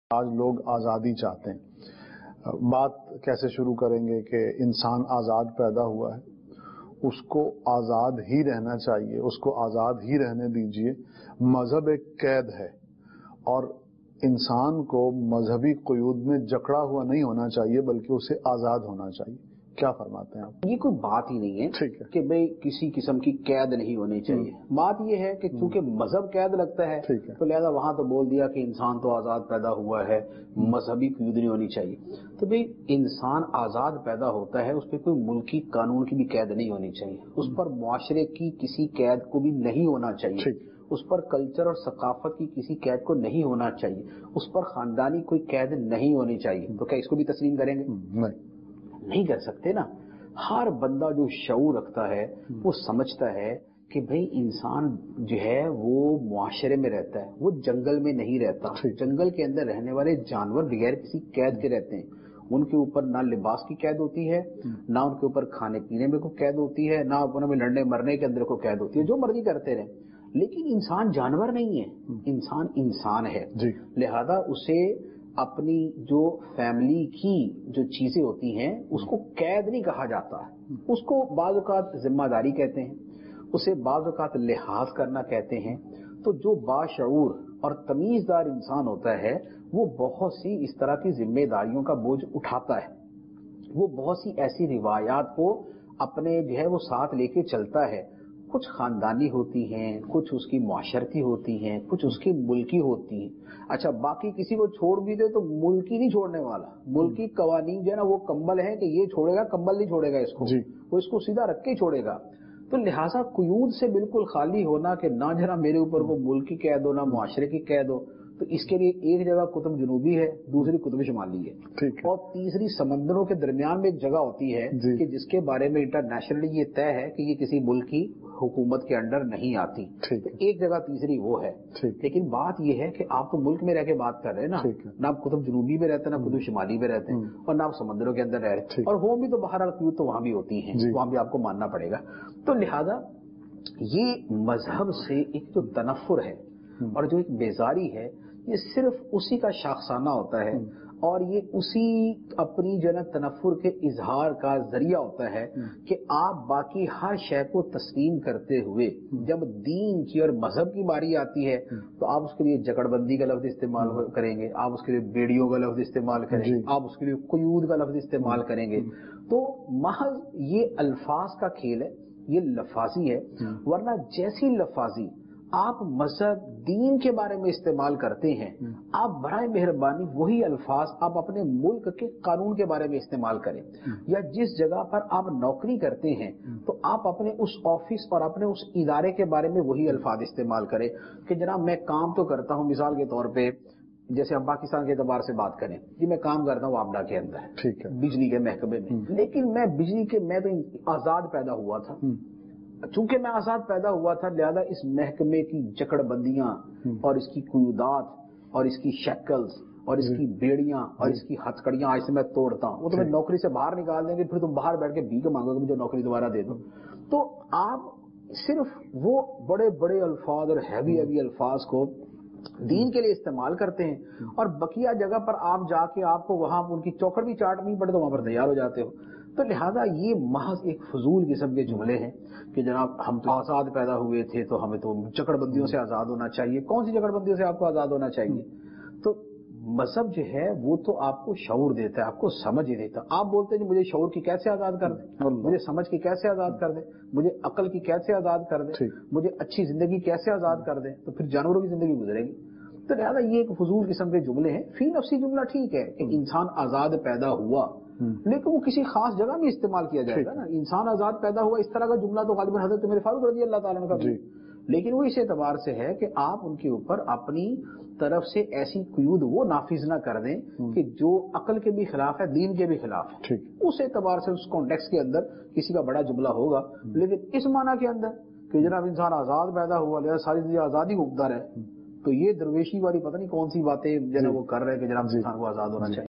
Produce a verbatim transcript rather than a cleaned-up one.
آج لوگ آزادی چاہتے ہیں. بات کیسے شروع کریں گے کہ انسان آزاد پیدا ہوا ہے, اس کو آزاد ہی رہنا چاہیے, اس کو آزاد ہی رہنے دیجیے. مذہب ایک قید ہے اور انسان کو مذہبی قیود میں جکڑا ہوا نہیں ہونا چاہیے بلکہ اسے آزاد ہونا چاہیے. کیا فرماتے ہیں آپ؟ یہ کوئی بات ہی نہیں ہے کہ بھئی کسی قسم کی قید نہیں ہونی چاہیے. بات یہ ہے کہ چونکہ مذہب قید لگتا ہے تو لہذا وہاں تو بول دیا کہ انسان تو آزاد پیدا ہوا ہے, مذہبی قیود نہیں ہونی چاہیے. تو بھئی انسان آزاد پیدا ہوتا ہے, اس پہ کوئی ملکی قانون کی بھی قید نہیں ہونی چاہیے, اس پر معاشرے کی کسی قید کو بھی نہیں ہونا چاہیے, اس پر کلچر اور ثقافت کی کسی قید کو نہیں ہونا چاہیے, اس پر خاندانی کوئی قید نہیں ہونی چاہیے. تو کیا اس کو بھی تسلیم کریں گے؟ نہیں کر سکتے نا. ہر بندہ جو شعور رکھتا ہے وہ سمجھتا ہے کہ بھئی انسان جو ہے وہ معاشرے میں رہتا ہے, وہ جنگل میں نہیں رہتا. جنگل کے اندر رہنے والے جانور بغیر کسی قید کے رہتے ہیں. ان کے اوپر نہ لباس کی قید ہوتی ہے, نہ ان کے اوپر کھانے پینے میں کوئی قید ہوتی ہے, نہ ان میں لڑنے مرنے کے اندر کوئی قید ہوتی ہے. جو مرضی کرتے رہیں, لیکن انسان جانور نہیں ہے, انسان انسان ہے. لہذا اسے اپنی جو فیملی کی جو چیزیں ہوتی ہیں اس کو قید نہیں کہا جاتا, اس کو بعض اوقات ذمہ داری کہتے ہیں, اسے بعض اوقات لحاظ کرنا کہتے ہیں. تو جو باشعور اور تمیزدار انسان ہوتا ہے وہ بہت سی اس طرح کی ذمہ داریوں کا بوجھ اٹھاتا ہے, وہ بہت سی ایسی روایات کو اپنے جو ہے وہ ساتھ لے کے چلتا ہے. کچھ خاندانی ہوتی ہیں, کچھ اس کی معاشرتی ہوتی ہیں, کچھ اس کی ملکی ہوتی ہیں. اچھا باقی کسی کو چھوڑ بھی دے تو ملکی نہیں چھوڑنے والا, ملکی قوانین جو ہے نا وہ کمبل ہے کہ یہ چھوڑے گا, کمبل نہیں چھوڑے گا اس کو, وہ اس کو سیدھا رکھ کے ہی چھوڑے گا. تو لہٰذا قیود سے بالکل خالی ہونا کہ نہ جنا میرے اوپر وہ ملکی قید ہو نہ معاشرے کی قید ہو, تو اس کے لیے ایک جگہ قطب جنوبی ہے, دوسری قطب شمالی ہے, اور تیسری سمندروں کے درمیان میں ایک جگہ ہوتی ہے کہ جس کے بارے میں انٹرنیشنلی یہ طے ہے کہ یہ کسی ملک کی حکومت کے انڈر نہیں آتی. ایک جگہ تیسری وہ ہے. لیکن بات یہ ہے کہ آپ تو ملک میں رہ کے بات کر رہے ہیں نا, نہ آپ قطب جنوبی میں رہتے ہیں, نہ قطب شمالی میں رہتے ہیں, اور نہ آپ سمندروں کے اندر رہ رہے ہیں, اور وہ بھی تو بہرحال قیود تو وہاں بھی ہوتی ہیں, وہاں بھی آپ کو ماننا پڑے گا. تو لہذا یہ مذہب سے ایک جو تنفر ہے اور جو ایک بیزاری ہے, یہ صرف اسی کا شاخسانہ ہوتا ہے, اور یہ اسی اپنی جو ہے نا تنفر کے اظہار کا ذریعہ ہوتا ہے کہ آپ باقی ہر شے کو تسلیم کرتے ہوئے جب دین کی اور مذہب کی باری آتی ہے تو آپ اس کے لیے جکڑ بندی کا لفظ استعمال کریں گے, آپ اس کے لیے بیڑیوں کا لفظ استعمال کریں گے, آپ اس کے لیے قیود کا لفظ استعمال کریں گے. تو محض یہ الفاظ کا کھیل ہے, یہ لفاظی ہے. ورنہ جیسی لفاظی آپ مذہب دین کے بارے میں استعمال کرتے ہیں, آپ برائے مہربانی وہی الفاظ آپ اپنے ملک کے قانون کے بارے میں استعمال کریں, یا جس جگہ پر آپ نوکری کرتے ہیں تو آپ اپنے اس آفس اور اپنے اس ادارے کے بارے میں وہی الفاظ استعمال کریں کہ جناب میں کام تو کرتا ہوں, مثال کے طور پہ جیسے ہم پاکستان کے اعتبار سے بات کریں, جی میں کام کرتا ہوں آبڈا کے اندر, ٹھیک ہے, بجلی کے محکمے میں, لیکن میں بجلی کے میں تو آزاد پیدا ہوا تھا. چونکہ میں آزاد پیدا ہوا تھا لہذا اس محکمے کی جکڑ بندیاں اور اس کی قیودات اور اس کی شیکلز اور اس کی بیڑیاں اور اس کی ہتھکڑیاں آج سے میں توڑتا ہوں. وہ تمہیں نوکری سے باہر نکال دیں گے, پھر تم باہر بیٹھ کے بھیک مانگو گے مجھے نوکری دوبارہ دے دو. تو آپ صرف وہ بڑے بڑے الفاظ اور ہیوی ہیوی الفاظ کو دین کے لیے استعمال کرتے ہیں, اور بقیہ جگہ پر آپ جا کے آپ کو وہاں ان کی چوکھٹ بھی چاٹنی پڑے تو وہاں پر تیار ہو جاتے ہو. تو لہذا یہ محض ایک فضول قسم کے جملے ہیں کہ جناب ہم تو آزاد پیدا ہوئے تھے تو ہمیں تو جکڑ بندیوں سے آزاد ہونا چاہیے. کون سی جکڑ بندیوں سے آپ کو آزاد ہونا چاہیے؟ تو مذہب جو ہے وہ تو آپ کو شعور دیتا ہے, آپ کو سمجھ ہی دیتا ہے. آپ بولتے ہیں مجھے شعور کی قید سے آزاد کر دیں, مجھے سمجھ کی قید سے آزاد کر دیں, مجھے عقل کی قید سے آزاد کر دیں, مجھے اچھی زندگی کیسے آزاد کر دیں, تو پھر جانوروں کی زندگی گزرے گی. تو لہٰذا یہ ایک فضول قسم کے جملے ہیں. فی نفسی جملہ ٹھیک ہے کہ انسان آزاد پیدا ہوا, لیکن وہ کسی خاص جگہ میں استعمال کیا جائے گا نا. انسان آزاد پیدا ہوا اس طرح کا جملہ تو غالباً حضرت عمر فاروق رضی اللہ تعالیٰ عنہ کا بھی, لیکن وہ اس اعتبار سے ہے کہ آپ ان کے اوپر اپنی طرف سے ایسی قیود وہ نافذ نہ کر دیں کہ جو عقل کے بھی خلاف ہے, دین کے بھی خلاف ہے. اس اعتبار سے اس کانٹیکس کے اندر کسی کا بڑا جملہ ہوگا, لیکن اس معنی کے اندر کہ جناب انسان آزاد پیدا ہوا لہذا ساری زندگی آزادی کو حقدار ہے, تو یہ درویشی والی پتہ نہیں کون سی باتیں جو ہے وہ کر رہے ہیں کہ جناب انسان کو آزاد ہونا چاہیے.